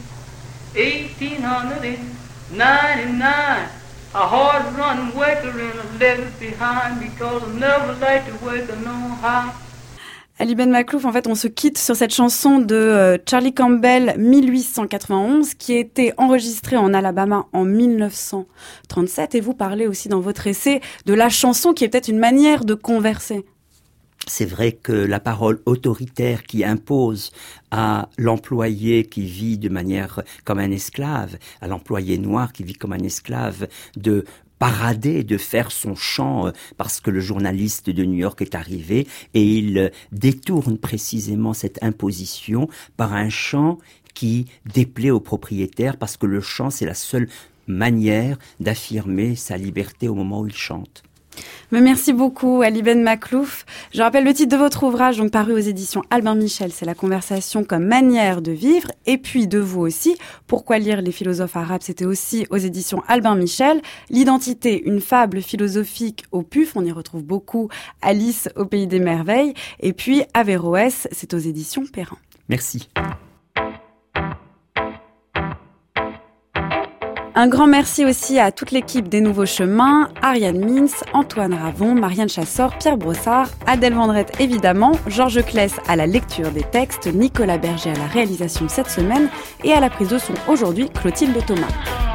1899, a hard-run worker and I left behind because I never liked to work no how. Ali Ben Makhlouf, en fait, on se quitte sur cette chanson de Charlie Campbell, 1891, qui a été enregistrée en Alabama en 1937. Et vous parlez aussi dans votre essai de la chanson qui est peut-être une manière de converser. C'est vrai que la parole autoritaire qui impose à l'employé qui vit de manière comme un esclave, à l'employé noir qui vit comme un esclave, de parader, de faire son chant parce que le journaliste de New York est arrivé, et il détourne précisément cette imposition par un chant qui déplaît au propriétaire, parce que le chant, c'est la seule manière d'affirmer sa liberté au moment où il chante. Mais merci beaucoup, Ali Ben Makhlouf. Je rappelle le titre de votre ouvrage, donc paru aux éditions Albin Michel, c'est La conversation comme manière de vivre. Et puis de vous aussi, Pourquoi lire les philosophes arabes, c'était aussi aux éditions Albin Michel. L'identité, une fable philosophique au PUF, on y retrouve beaucoup Alice au pays des merveilles. Et puis Averroès, c'est aux éditions Perrin. Merci. Un grand merci aussi à toute l'équipe des Nouveaux Chemins, Ariane Mins, Antoine Ravon, Marianne Chassor, Pierre Brossard, Adèle Vendrette évidemment, Georges Claes à la lecture des textes, Nicolas Berger à la réalisation cette semaine et à la prise de son aujourd'hui, Clotilde Thomas.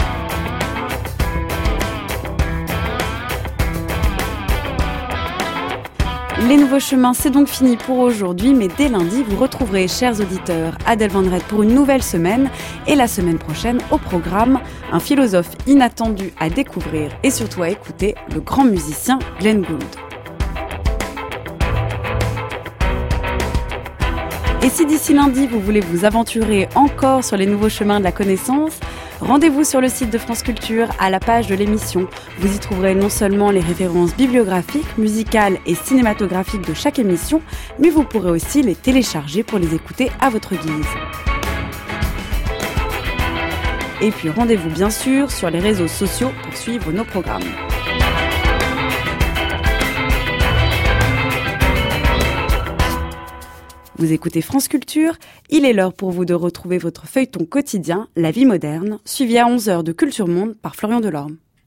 Les Nouveaux Chemins, c'est donc fini pour aujourd'hui, mais dès lundi, vous retrouverez, chers auditeurs, Adèle Vendrette pour une nouvelle semaine, et la semaine prochaine, au programme, un philosophe inattendu à découvrir et surtout à écouter, le grand musicien Glenn Gould. Et si d'ici lundi, vous voulez vous aventurer encore sur les nouveaux chemins de la connaissance, rendez-vous sur le site de France Culture à la page de l'émission. Vous y trouverez non seulement les références bibliographiques, musicales et cinématographiques de chaque émission, mais vous pourrez aussi les télécharger pour les écouter à votre guise. Et puis rendez-vous bien sûr sur les réseaux sociaux pour suivre nos programmes. Vous écoutez France Culture, il est l'heure pour vous de retrouver votre feuilleton quotidien, La vie moderne, suivi à 11h de Culture Monde par Florian Delorme.